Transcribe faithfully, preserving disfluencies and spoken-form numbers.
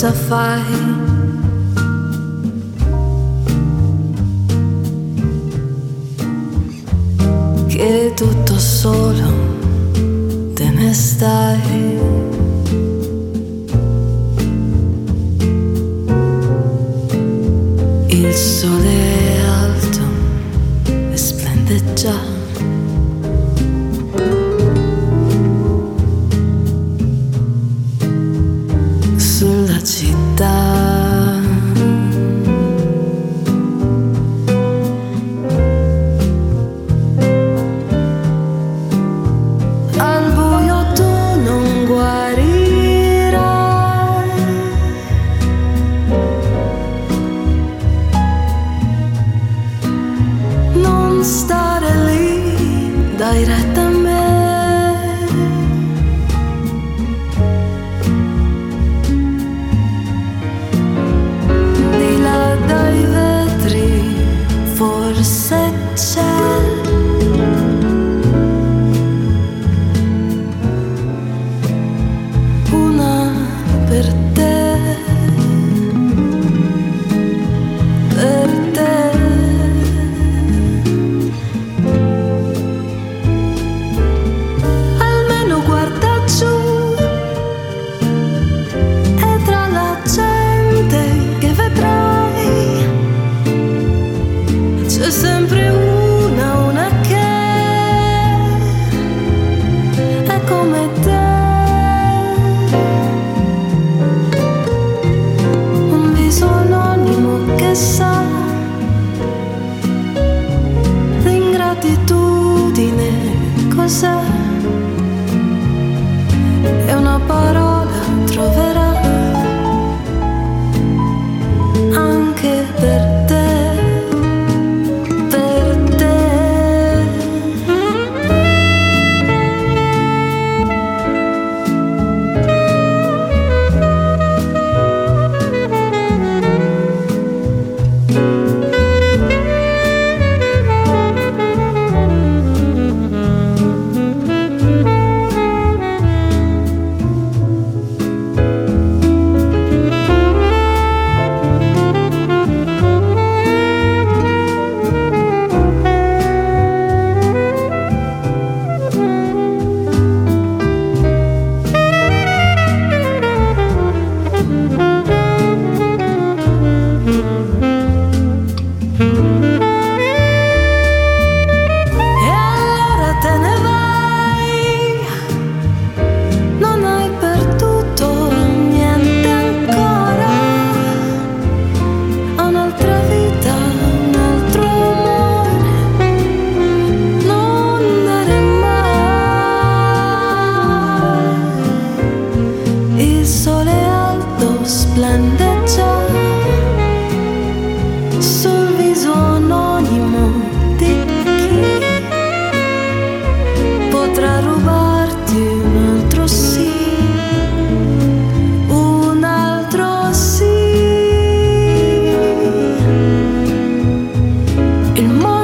cosa fai? Che tutto solo te ne stai. Il sole è alto e splende già. Sulla città. Dai retta a me, di là dai vetri forse c'è una per te, per te. C'è sempre una, una che è come te, un viso anonimo che sa l'ingratitudine cos'è, e una parola troverà anche per te. Splende già sul viso anonimo di chi potrà rubarti un altro sì, un altro sì. Il mondo